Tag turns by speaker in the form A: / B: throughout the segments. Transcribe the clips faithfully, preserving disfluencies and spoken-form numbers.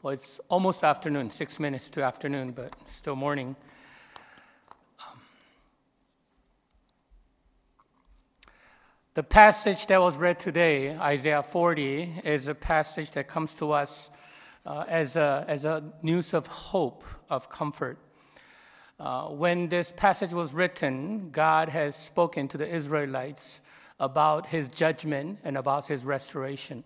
A: Well, it's almost afternoon, six minutes to afternoon, but still morning. Um, the passage that was read today, Isaiah forty, is a passage that comes to us uh, as a as a news of hope, of comfort. Uh, when this passage was written, God has spoken to the Israelites about his judgment and about his restoration.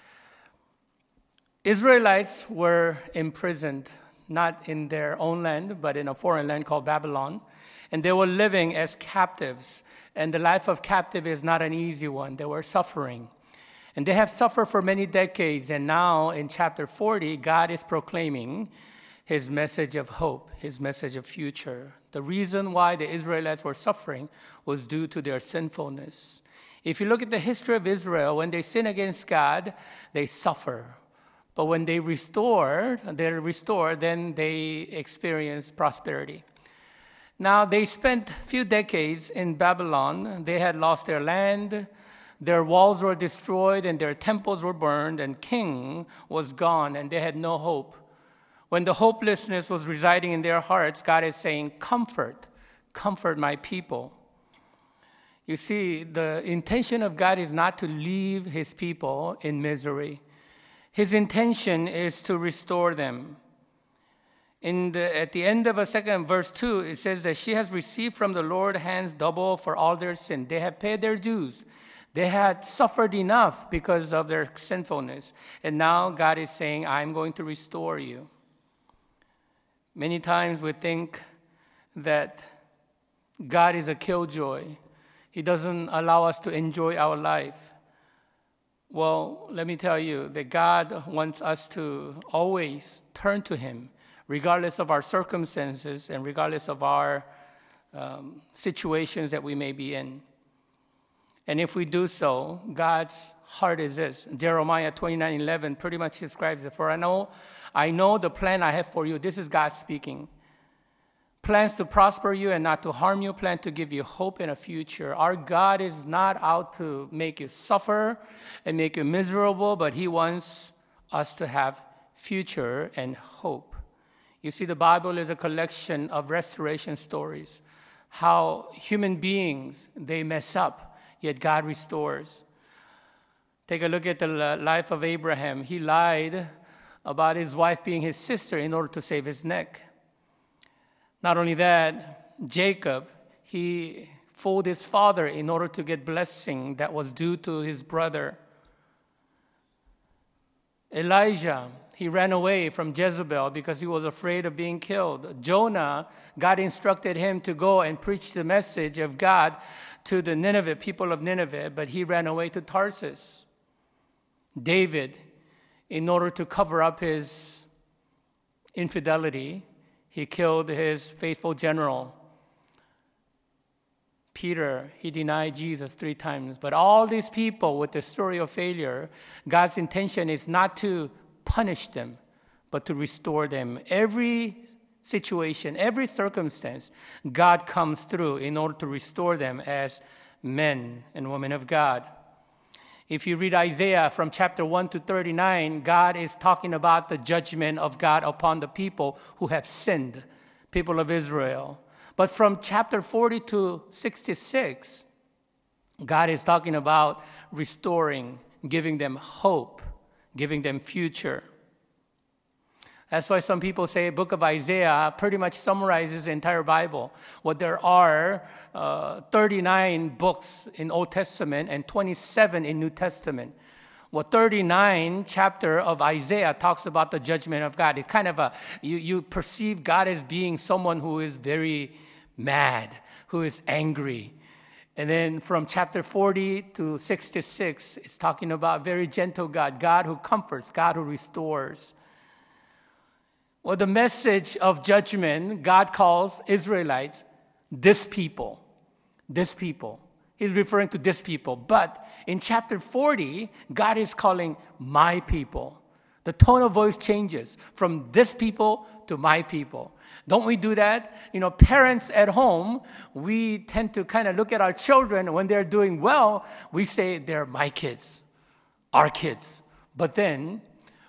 A: Israelites were imprisoned, not in their own land, but in a foreign land called Babylon. And they were living as captives. And the life of captive is not an easy one. They were suffering. And they have suffered for many decades. And now in chapter forty, God is proclaiming his message of hope, his message of future. The reason why the Israelites were suffering was due to their sinfulness. If you look at the history of Israel, when they sin against God, they suffer. But when they restore, they're restored, then they experience prosperity. Now, they spent a few decades in Babylon. They had lost their land, their walls were destroyed, and their temples were burned, and king was gone, and they had no hope. When the hopelessness was residing in their hearts, God is saying, comfort, comfort my people. You see, the intention of God is not to leave his people in misery. His intention is to restore them. In the, at the end of a second verse two, it says that she has received from the Lord hands double for all their sin. They have paid their dues. They had suffered enough because of their sinfulness. And now God is saying, I'm going to restore you. Many times we think that God is a killjoy. He doesn't allow us to enjoy our life. Well, let me tell you that God wants us to always turn to him, regardless of our circumstances and regardless of our um, situations that we may be in. And if we do so, God's heart is this. Jeremiah twenty-nine eleven pretty much describes it. For I know, I know the plan I have for you. This is God speaking. Plans to prosper you and not to harm you, plan to give you hope in a future. Our God is not out to make you suffer and make you miserable, but he wants us to have future and hope. You see, the Bible is a collection of restoration stories, how human beings, they mess up, yet God restores. Take a look at the life of Abraham. He lied about his wife being his sister in order to save his neck. Not only that, Jacob, he fooled his father in order to get blessing that was due to his brother. Elijah, he ran away from Jezebel because he was afraid of being killed. Jonah, God instructed him to go and preach the message of God to the Nineveh, people of Nineveh, but he ran away to Tarsus. David, in order to cover up his infidelity, he killed his faithful general. Peter, he denied Jesus three times. But all these people with the story of failure, God's intention is not to punish them, but to restore them. Every situation, every circumstance, God comes through in order to restore them as men and women of God. If you read Isaiah from chapter one to thirty-nine, God is talking about the judgment of God upon the people who have sinned, people of Israel. But from chapter forty to sixty-six, God is talking about restoring, giving them hope, giving them future. That's why some people say the book of Isaiah pretty much summarizes the entire Bible. Well, there are uh, thirty-nine books in Old Testament and twenty-seven in New Testament. Well, thirty-nine chapter of Isaiah talks about the judgment of God. It's kind of a, you, you perceive God as being someone who is very mad, who is angry. And then from chapter forty to sixty-six, it's talking about very gentle God, God who comforts, God who restores. Well, the message of judgment, God calls Israelites this people, this people. He's referring to this people. But in chapter forty, God is calling my people. The tone of voice changes from this people to my people. Don't we do that? You know, parents at home, we tend to kind of look at our children. When they're doing well, we say they're my kids, our kids. But then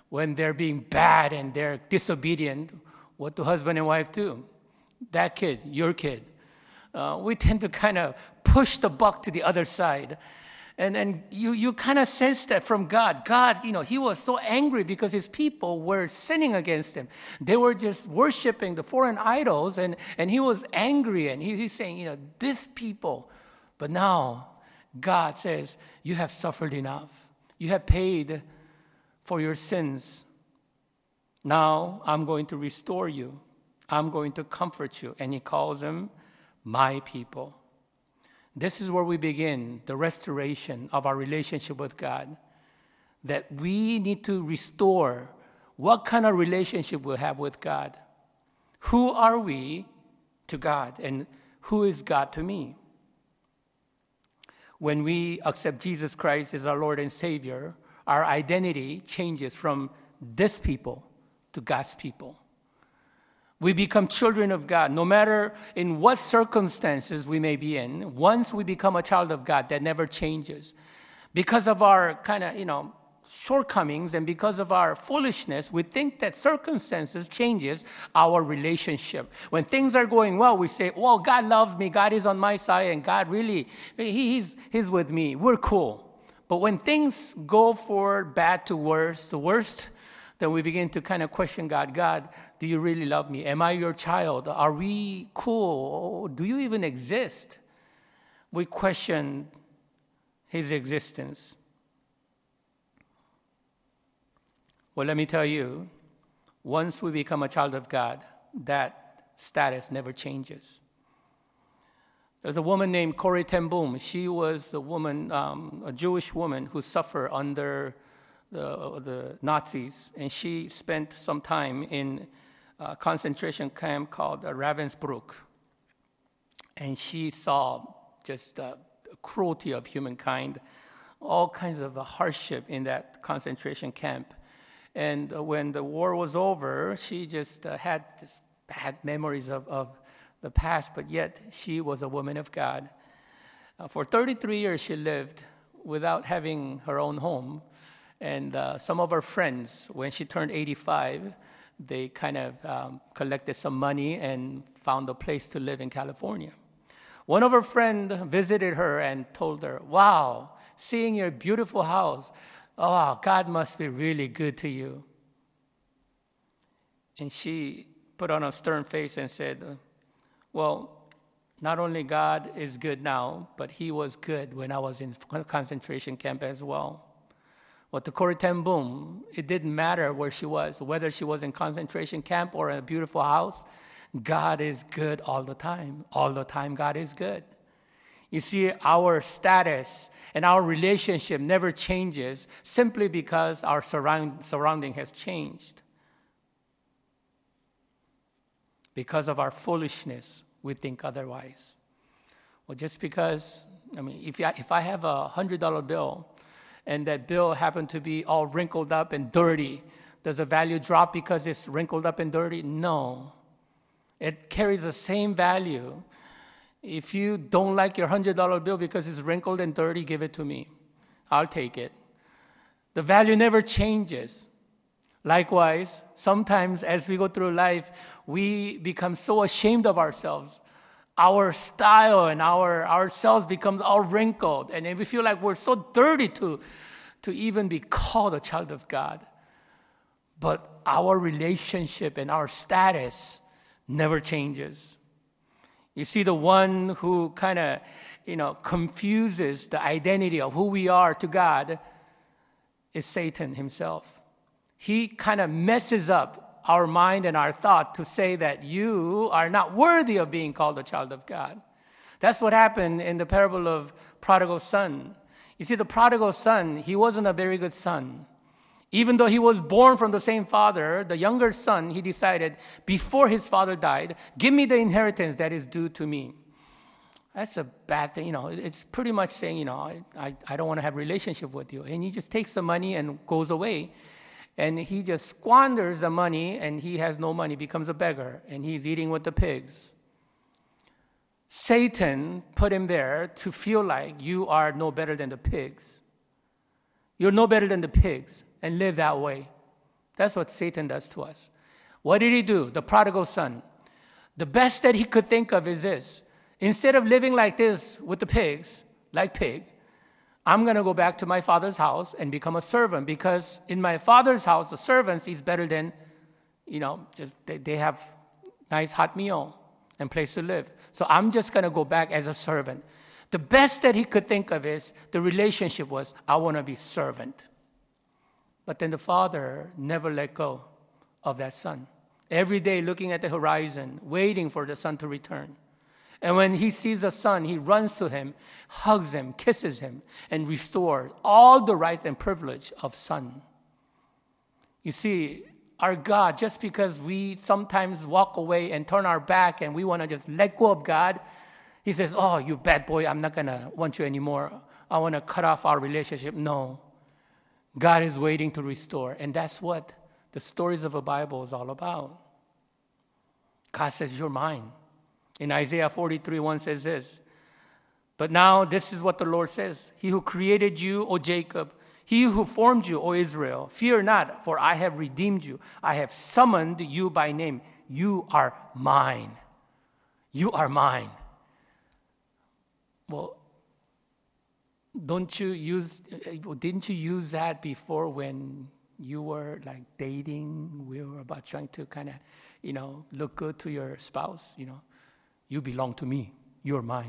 A: When they're being bad and they're disobedient, what do husband and wife do? That kid, your kid. Uh, we tend to kind of push the buck to the other side. And then you, you kind of sense that from God. God, you know, he was so angry because his people were sinning against him. They were just worshiping the foreign idols, and, and he was angry. And he, he's saying, you know, this people. But now God says, you have suffered enough. You have paid for your sins. Now I'm going to restore you. I'm going to comfort you. And he calls them my people. This is where we begin the restoration of our relationship with God. That we need to restore what kind of relationship we have with God. Who are we to God, and who is God to me? When we accept Jesus Christ as our Lord and Savior, our identity changes from this people to God's people. We become children of God. No matter in what circumstances we may be in, once we become a child of God, that never changes. Because of our kind of, you know, shortcomings and because of our foolishness, we think that circumstances changes our relationship. When things are going well, we say, well, God loves me, God is on my side, and God really, he's, he's with me. We're cool. But when things go for bad to worse, the worst, then we begin to kind of question God. God, do you really love me? Am I your child? Are we cool? Do you even exist? We question his existence. Well, let me tell you, once we become a child of God, that status never changes. There's a woman named Corrie ten Boom. She was a woman, um, a Jewish woman who suffered under the, the Nazis, and she spent some time in a concentration camp called uh, Ravensbrück. And she saw just uh, the cruelty of humankind, all kinds of uh, hardship in that concentration camp. And uh, when the war was over, she just uh, had this bad memories of, of the past, but yet she was a woman of God. Uh, for thirty-three years, she lived without having her own home. And uh, some of her friends, when she turned eighty-five, they kind of um, collected some money and found a place to live in California. One of her friends visited her and told her, wow, seeing your beautiful house, oh, God must be really good to you. And she put on a stern face and said, well, not only God is good now, but he was good when I was in concentration camp as well. Well, to Corrie ten Boom, it didn't matter where she was, whether she was in concentration camp or in a beautiful house. God is good all the time. All the time, God is good. You see, our status and our relationship never changes simply because our surround, surrounding has changed. Because of our foolishness, we think otherwise. Well, just because, I mean, if I, if I have a one hundred dollar bill, and that bill happened to be all wrinkled up and dirty, does the value drop because it's wrinkled up and dirty? No. It carries the same value. If you don't like your one hundred dollar bill because it's wrinkled and dirty, give it to me. I'll take it. The value never changes. Likewise, sometimes as we go through life, we become so ashamed of ourselves. Our style and our ourselves becomes all wrinkled. And we feel like we're so dirty to, to even be called a child of God. But our relationship and our status never changes. You see, the one who kind of, you know, confuses the identity of who we are to God is Satan himself. He kind of messes up our mind and our thought to say that you are not worthy of being called a child of God. That's what happened in the parable of prodigal son. You see, the prodigal son, he wasn't a very good son. Even though he was born from the same father, the younger son, he decided, before his father died, give me the inheritance that is due to me. That's a bad thing. You know, it's pretty much saying, you know, I, I, I don't want to have a relationship with you. And he just takes the money and goes away. And he just squanders the money, and he has no money, becomes a beggar, and he's eating with the pigs. Satan put him there to feel like you are no better than the pigs. You're no better than the pigs, and live that way. That's what Satan does to us. What did he do? The prodigal son. The best that he could think of is this. Instead of living like this with the pigs, like pig, I'm going to go back to my father's house and become a servant, because in my father's house, the servants is better than, you know, just they, they have nice hot meal and place to live. So I'm just going to go back as a servant. The best that he could think of is the relationship was, I want to be servant. But then the father never let go of that son. Every day looking at the horizon, waiting for the son to return. And when he sees the son, he runs to him, hugs him, kisses him, and restores all the right and privilege of son. You see, our God, just because we sometimes walk away and turn our back and we want to just let go of God, he says, oh, you bad boy, I'm not going to want you anymore. I want to cut off our relationship. No. God is waiting to restore. And that's what the stories of the Bible is all about. God says, you're mine. In Isaiah forty-three, one says this, but now this is what the Lord says. He who created you, O Jacob, he who formed you, O Israel, fear not, for I have redeemed you. I have summoned you by name. You are mine. You are mine. Well, don't you use, didn't you use that before when you were like dating? We were about trying to kind of, you know, look good to your spouse, you know. You belong to me. You're mine.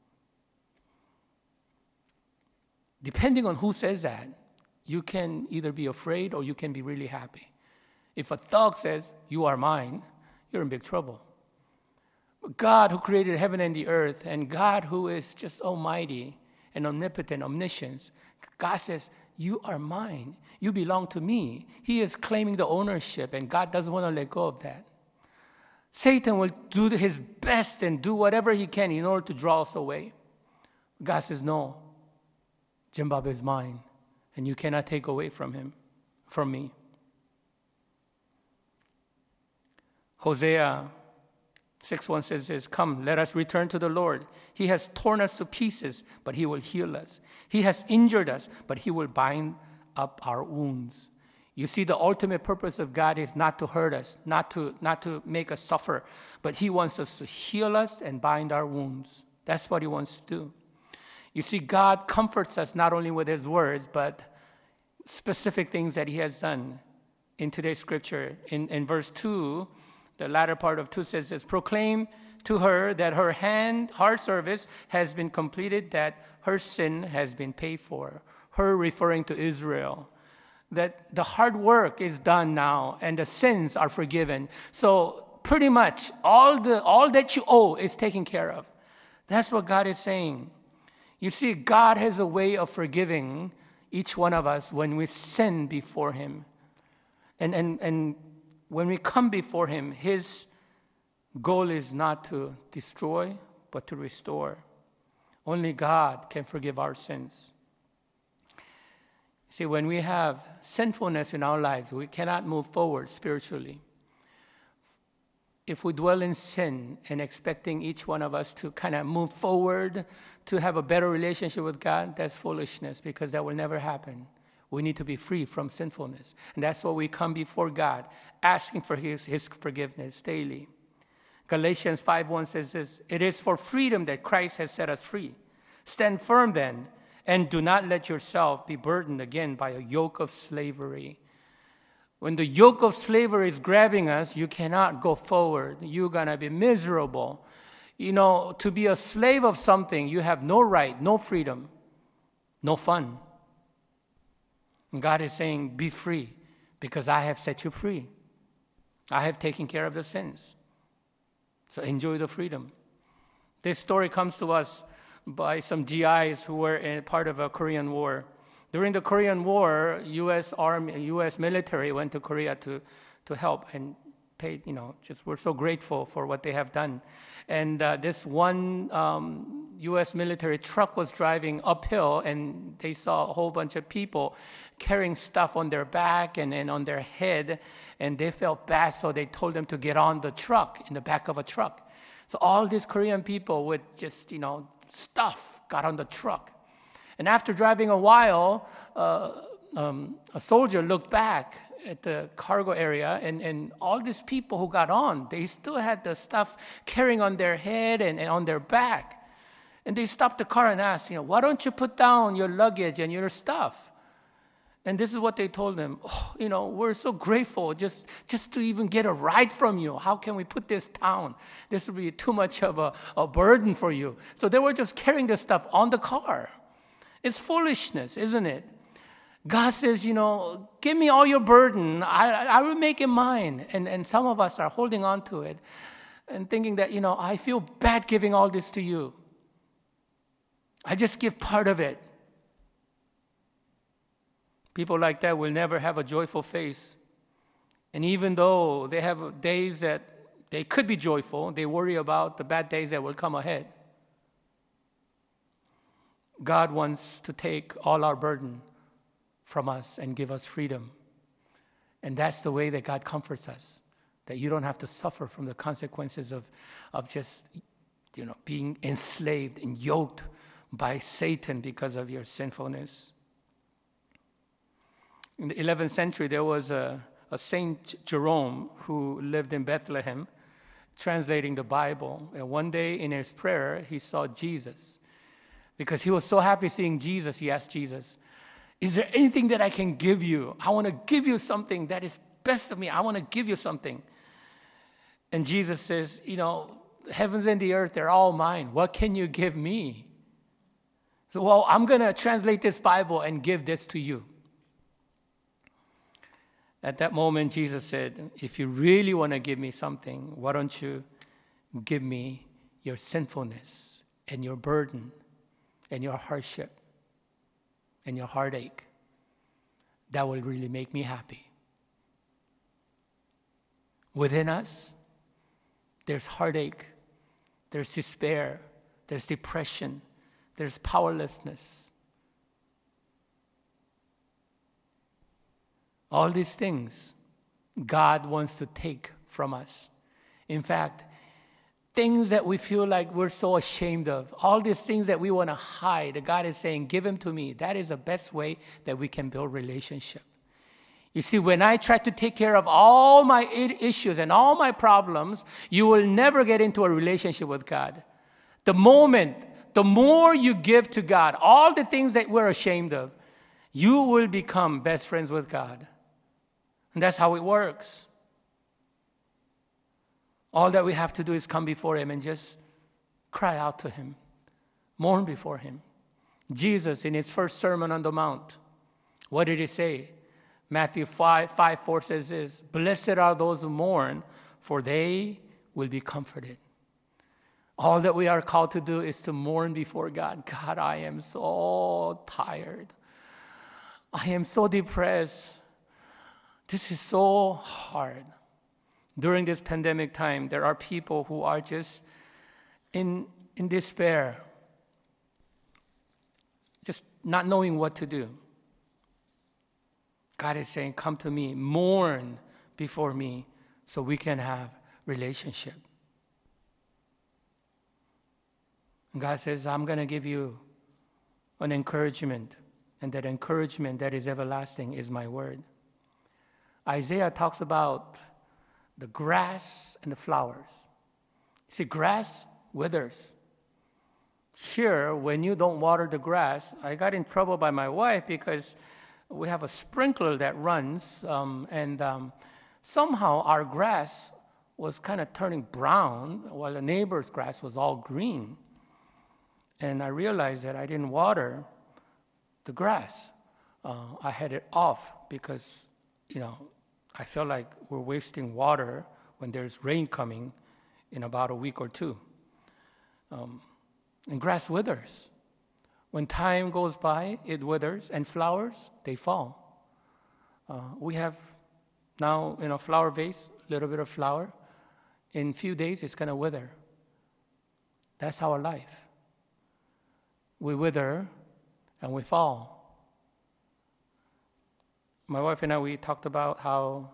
A: Depending on who says that, you can either be afraid or you can be really happy. If a thug says, you are mine, you're in big trouble. But God who created heaven and the earth, and God who is just almighty and omnipotent, omniscient, God says, you are mine. You belong to me. He is claiming the ownership, and God doesn't want to let go of that. Satan will do his best and do whatever he can in order to draw us away. God says, no, Zimbabwe is mine, and you cannot take away from him, from me. Hosea six one says this, come, let us return to the Lord. He has torn us to pieces, but he will heal us. He has injured us, but he will bind up our wounds. You see, the ultimate purpose of God is not to hurt us, not to, not to make us suffer, but he wants us to heal us and bind our wounds. That's what he wants to do. You see, God comforts us not only with his words, but specific things that he has done. In today's scripture, in, in verse two, the latter part of two says this, proclaim to her that her hand, her service has been completed, that her sin has been paid for. Her referring to Israel. That the hard work is done now and the sins are forgiven. So pretty much all the all that you owe is taken care of. That's what God is saying. You see, God has a way of forgiving each one of us when we sin before him. And, and, and when we come before him, his goal is not to destroy, but to restore. Only God can forgive our sins. See, when we have sinfulness in our lives, we cannot move forward spiritually. If we dwell in sin and expecting each one of us to kind of move forward, to have a better relationship with God, that's foolishness, because that will never happen. We need to be free from sinfulness. And that's why we come before God, asking for his, his forgiveness daily. Galatians five one says this, it is for freedom that Christ has set us free. Stand firm then, and do not let yourself be burdened again by a yoke of slavery. When the yoke of slavery is grabbing us, you cannot go forward. You're going to be miserable. You know, to be a slave of something, you have no right, no freedom, no fun. And God is saying, be free, because I have set you free. I have taken care of the sins. So enjoy the freedom. This story comes to us by some G Is who were in part of a Korean War. During the Korean War, U S Army, U S military went to Korea to, to help and paid, you know, just we're so grateful for what they have done. And uh, this one um, U S military truck was driving uphill, and they saw a whole bunch of people carrying stuff on their back and, and on their head, and they felt bad, so they told them to get on the truck, in the back of a truck. So all these Korean people with just, you know, stuff got on the truck. And after driving a while, uh, um, a soldier looked back at the cargo area, and, and all these people who got on, they still had the stuff carrying on their head and, and on their back. And they stopped the car and asked, you know, why don't you put down your luggage and your stuff? And this is what they told them. Oh, you know, we're so grateful just, just to even get a ride from you. How can we put this down? This would be too much of a, a burden for you. So they were just carrying the stuff on the car. It's foolishness, isn't it? God says, you know, give me all your burden. I, I will make it mine. And, and some of us are holding on to it and thinking that, you know, I feel bad giving all this to you. I just give part of it. People like that will never have a joyful face. And even though they have days that they could be joyful, they worry about the bad days that will come ahead. God wants to take all our burden from us and give us freedom. And that's the way that God comforts us, that you don't have to suffer from the consequences of, of just, you know, being enslaved and yoked by Satan because of your sinfulness. In the eleventh century, there was a, a Saint Jerome who lived in Bethlehem, translating the Bible. And one day in his prayer, he saw Jesus. Because he was so happy seeing Jesus, he asked Jesus, is there anything that I can give you? I want to give you something that is best of me. I want to give you something. And Jesus says, you know, the heavens and the earth, they're all mine. What can you give me? So, well, I'm going to translate this Bible and give this to you. At that moment, Jesus said, if you really want to give me something, why don't you give me your sinfulness and your burden and your hardship and your heartache? That will really make me happy. Within us, there's heartache, there's despair, there's depression, there's powerlessness. All these things God wants to take from us. In fact, things that we feel like we're so ashamed of, all these things that we want to hide, God is saying, give them to me. That is the best way that we can build relationship. You see, when I try to take care of all my issues and all my problems, you will never get into a relationship with God. The moment, the more you give to God, all the things that we're ashamed of, you will become best friends with God. And that's how it works. All that we have to do is come before Him and just cry out to Him, mourn before Him. Jesus, in His first Sermon on the Mount, what did He say? Matthew five, five, four says this, blessed are those who mourn, for they will be comforted. All that we are called to do is to mourn before God. God, I am so tired. I am so depressed. This is so hard. During this pandemic time, there are people who are just in, in despair, just not knowing what to do. God is saying, come to me, mourn before me, so we can have relationship. And God says, I'm going to give you an encouragement, and that encouragement that is everlasting is my word. Isaiah talks about the grass and the flowers. You see, grass withers. Here, when you don't water the grass, I got in trouble by my wife because we have a sprinkler that runs, um, and um, somehow our grass was kind of turning brown while the neighbor's grass was all green. And I realized that I didn't water the grass. Uh, I had it off because, you know, I felt like we're wasting water when there's rain coming in about a week or two. Um, and grass withers. When time goes by, it withers, and flowers, they fall. Uh, we have now in a flower vase, a little bit of flower. In a few days, it's going to wither. That's our life. We wither and we fall. My wife and I, we talked about how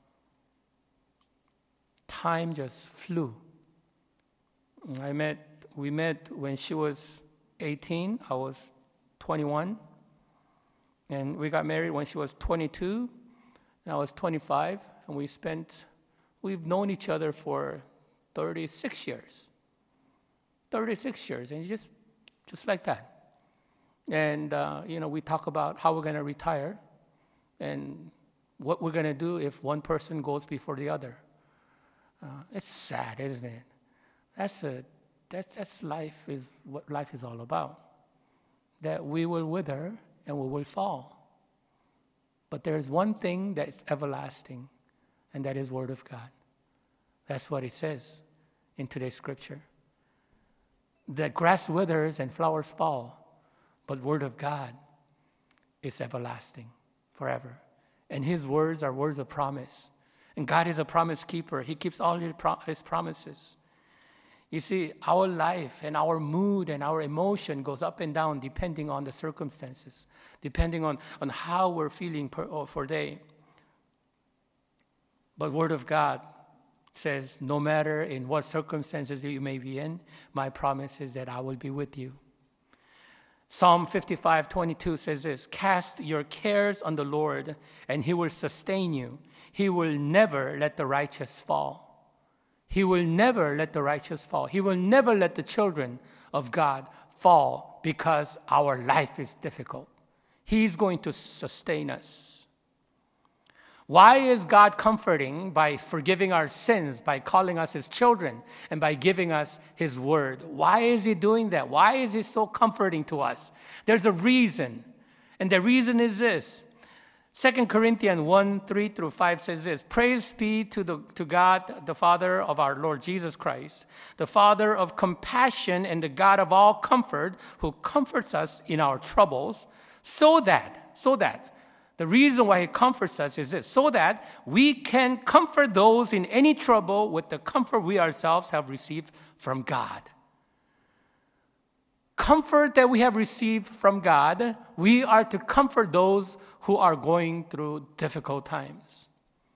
A: time just flew. I met, we met when she was eighteen, I was twenty-one. And we got married when she was twenty-two. And I was twenty-five, and we spent, we've known each other for thirty-six years. thirty-six years, and just, just like that. And, uh, you know, we talk about how we're going to retire and what we're going to do if one person goes before the other. Uh, it's sad, isn't it? That's, a, that's, that's life, is what life is all about. That we will wither and we will fall. But there's one thing that's everlasting, and that is Word of God. That's what it says in today's scripture. That grass withers and flowers fall, but Word of God is everlasting forever. And His words are words of promise. And God is a promise keeper. He keeps all His promises. You see, our life and our mood and our emotion goes up and down depending on the circumstances, depending on, on how we're feeling per, or for day. But Word of God says, no matter in what circumstances you may be in, my promise is that I will be with you. Psalm fifty-five twenty-two says this, cast your cares on the Lord, and He will sustain you. He will never let the righteous fall. He will never let the righteous fall. He will never let the children of God fall because our life is difficult. He's going to sustain us. Why is God comforting? By forgiving our sins, by calling us His children, and by giving us His word. Why is He doing that? Why is He so comforting to us? There's a reason. And the reason is this. Second Corinthians one, three through five says this, praise be to, the, to God, the Father of our Lord Jesus Christ, the Father of compassion and the God of all comfort, who comforts us in our troubles, so that, so that, the reason why He comforts us is this, so that we can comfort those in any trouble with the comfort we ourselves have received from God. Comfort that we have received from God, we are to comfort those who are going through difficult times.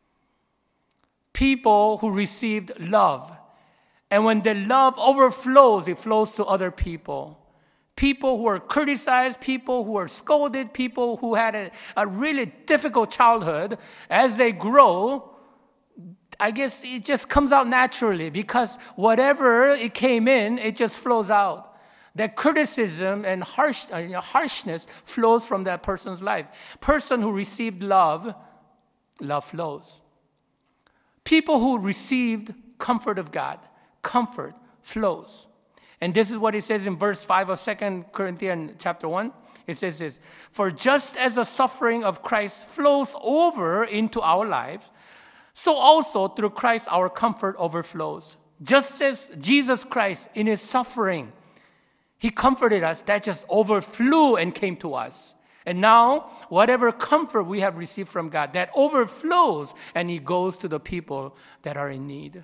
A: People who received love, and when the love overflows, it flows to other people. People who are criticized, people who are scolded, people who had a, a really difficult childhood, as they grow, I guess it just comes out naturally because whatever it came in, it just flows out. That criticism and harsh, uh, you know, harshness flows from that person's life. Person who received love, love flows. People who received comfort of God, comfort flows. And this is what it says in verse five of Second Corinthians chapter one. It says this, for just as the suffering of Christ flows over into our lives, so also through Christ our comfort overflows. Just as Jesus Christ in His suffering, He comforted us, that just overflew and came to us. And now, whatever comfort we have received from God, that overflows and He goes to the people that are in need.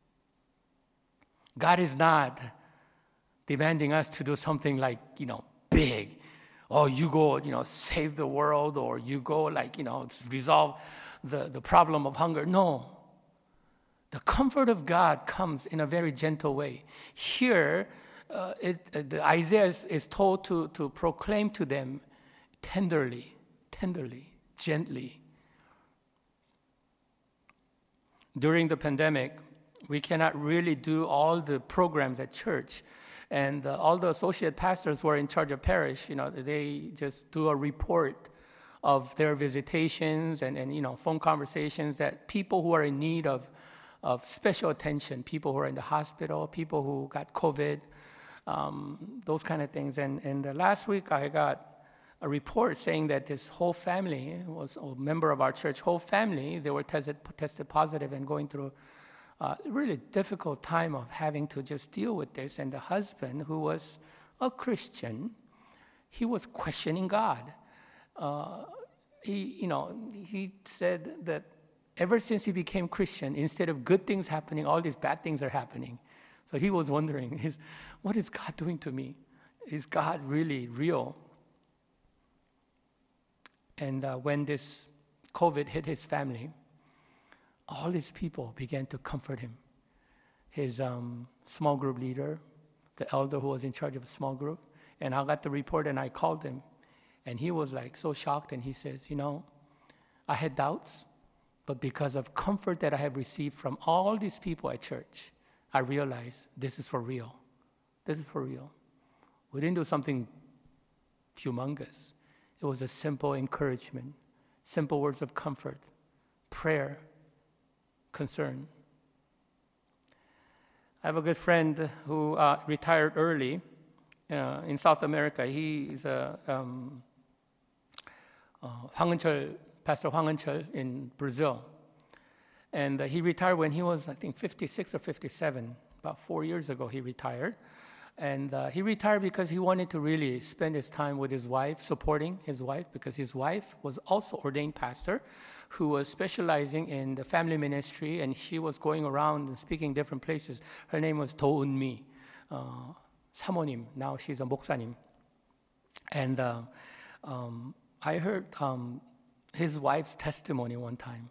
A: God is not demanding us to do something like, you know, big. Oh, you go, you know, save the world, or you go like, you know, resolve the, the problem of hunger. No. The comfort of God comes in a very gentle way. Here, Uh, it, uh, the Isaiah is, is told to, to proclaim to them tenderly, tenderly, gently. During the pandemic, we cannot really do all the programs at church. And uh, all the associate pastors who are in charge of parish, you know, they just do a report of their visitations and, and you know, phone conversations that people who are in need of, of special attention, people who are in the hospital, people who got COVID, Um, those kind of things. And, and uh, last week I got a report saying that this whole family was a member of our church, whole family, they were tested, tested positive and going through a really difficult time of having to just deal with this. And the husband, who was a Christian, he was questioning God. Uh, he, you know, he said that ever since he became Christian, instead of good things happening, all these bad things are happening. So he was wondering, is, what is God doing to me? Is God really real? And uh, when this COVID hit his family, all his people began to comfort him. His um, small group leader, the elder who was in charge of a small group, and I got the report and I called him. And he was like so shocked, and he says, you know, I had doubts, But because of comfort that I have received from all these people at church, I realize this is for real. This is for real. We didn't do something humongous. It was a simple encouragement, simple words of comfort, prayer, concern. I have a good friend who uh, retired early uh, in South America. He is a um, uh, Hwang Eun-cheol, Pastor Hwang Eun-cheol in Brazil. And uh, he retired when he was, I think, fifty-six or fifty-seven. About four years ago, he retired. And uh, he retired because he wanted to really spend his time with his wife, supporting his wife, because his wife was also ordained pastor who was specializing in the family ministry, and she was going around and speaking different places. Her name was Do Eun-mi, uh, 사모님. Now she's a 목사님. And uh, um, I heard um, his wife's testimony one time.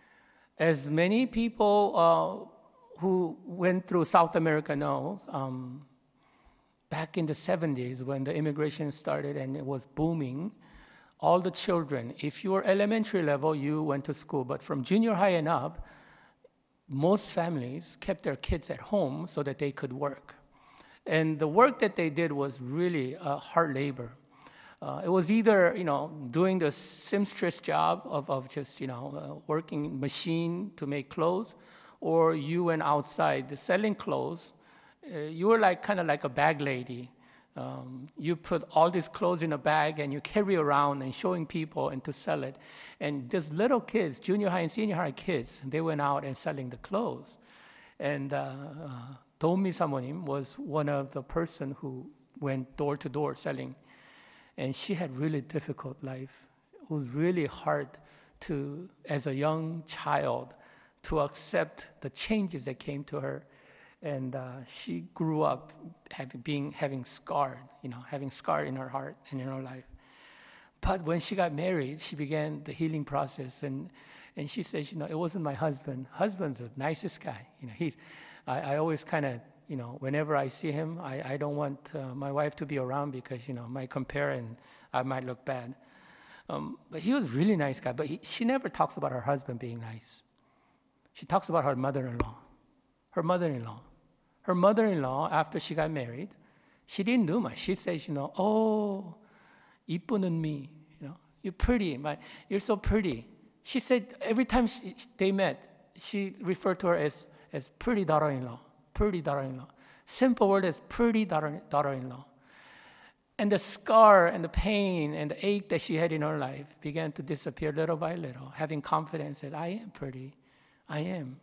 A: As many people uh, who went through South America know, um, back in the seventies, when the immigration started and it was booming, all the children, if you were elementary level, you went to school. But from junior high and up, most families kept their kids at home so that they could work. And the work that they did was really uh, hard labor. Uh, it was either, you know, doing the seamstress job of, of just, you know, uh, working machine to make clothes, or you went outside selling clothes. Uh, you were like kind of like a bag lady. Um, you put all these clothes in a bag and you carry around and showing people and to sell it. And these little kids, junior high and senior high kids, they went out and selling the clothes. And uh, uh, Do Eun-mi 사모님 was one of the person who went door to door selling. And she had really difficult life. It was really hard to, as a young child, to accept the changes that came to her. And uh, she grew up having, being, having scarred, you know, having scar in her heart and in her life. But when she got married, she began the healing process. And, and she says, you know, it wasn't my husband. Husband's the nicest guy. You know, he, I, I always kind of, you know, whenever I see him, I, I don't want uh, my wife to be around because, you know, might compare and I might look bad. Um, but he was a really nice guy. But he, she never talks about her husband being nice. She talks about her mother-in-law. Her mother-in-law. Her mother-in-law, after she got married, she didn't do much. She says, you know, oh, 이쁜 은미, you know, you're pretty, my, you're so pretty. She said every time she, they met, she referred to her as, as pretty daughter-in-law, pretty daughter-in-law. Simple word as pretty daughter, daughter-in-law. And the scar and the pain and the ache that she had in her life began to disappear little by little, having confidence that I am pretty, I am.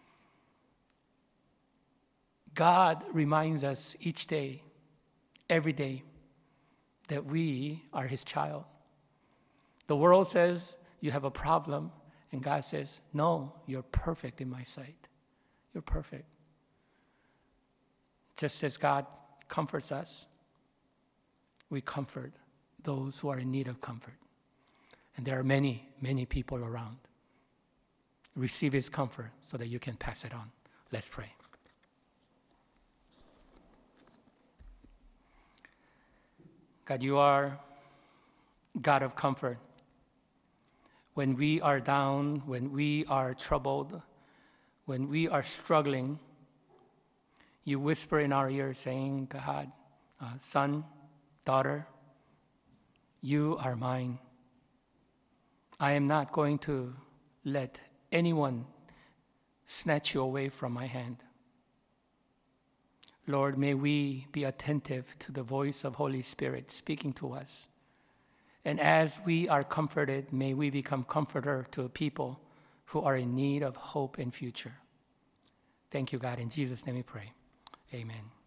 A: God reminds us each day, every day, that we are His child. The world says you have a problem, and God says, no, you're perfect in my sight. You're perfect. Just as God comforts us, we comfort those who are in need of comfort. And there are many, many people around. Receive His comfort so that you can pass it on. Let's pray. God, you are God of comfort. When we are down, when we are troubled, when we are struggling, you whisper in our ear saying, God, uh, son, daughter, you are mine. I am not going to let anyone snatch you away from my hand. Lord, may we be attentive to the voice of Holy Spirit speaking to us. And as we are comforted, may we become comforter to people who are in need of hope and future. Thank you, God. In Jesus' name we pray. Amen.